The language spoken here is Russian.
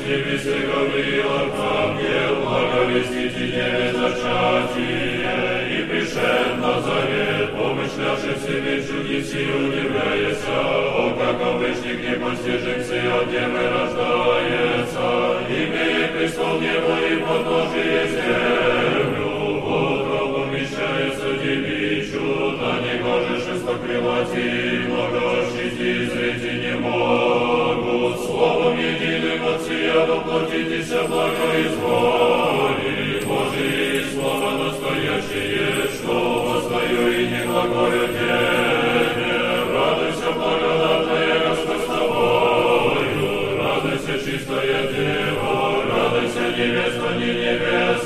небесе Гавриил, архангел, благовестите деве зачатие, и пришед Назарет, помышляши в себе чудес и удивляется, о, как обычник непостижимся от девы рождается, имея престол небо и подножие землю, утробу вмещается девичью, да не гоже шестокрылати, многоощити зрите не могут, словом единым от сия доплотитеся благоизволи, Божие слово настоящее, что воздаю и не глаголю тебе, радуйся, благодатная Господь с тобою, радуйся, чистая Дева, радуйся, невеста, не невеста,